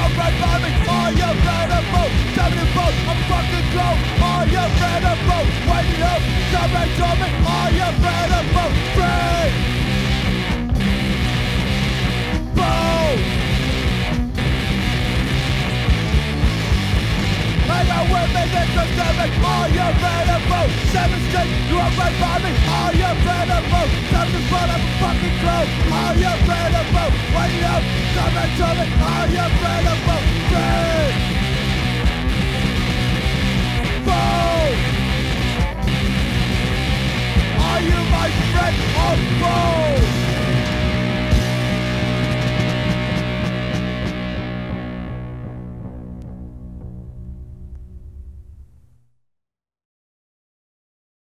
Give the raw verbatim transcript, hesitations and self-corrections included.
walk right by me. Are you ready to vote? Tell me to vote, I'm fucking cold. Are you ready to vote? Wake up, come back to me. Are you ready to vote? Free! Vote! I got women in systemic. Are you ready to vote? Seventh Street, you walk right by me. Are you ready to vote? Tell me to vote, I'm fucking cold. Are you ready to vote? Wake up, come back to me. Are you ready to vote? Free! Vote! Are you my friend or foe?